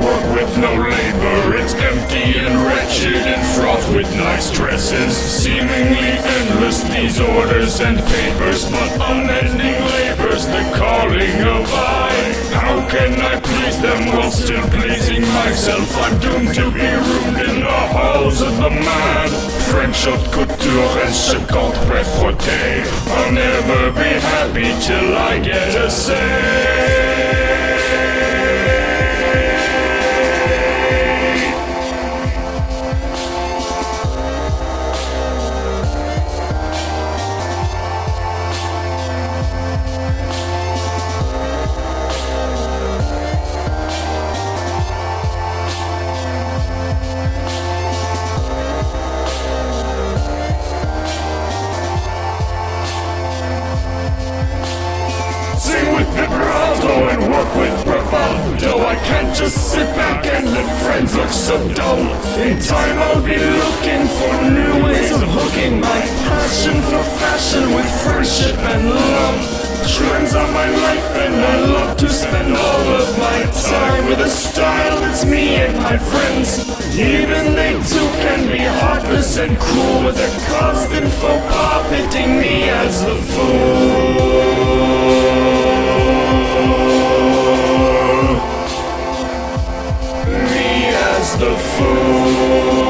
work with no labor. It's empty and wretched and fraught with nice dresses. Seemingly endless these orders and papers, but unending labor's the calling of I. How can I please them while still pleasing myself? I'm doomed to be ruined in the halls of the mad. French haute couture and second prêt-à-porter. I'll never be happy till I get a say. Sing with vibrato and work with bravado. I can't just sit back and let friends look so dull. In time I'll be looking for new ways of hooking my passion for fashion with friendship and love. Trends are my life and I love to spend all of my time with a style that's me and my friends. Even they too can be heartless and cruel with their constant faux pas, pitting me as the fool. The fool.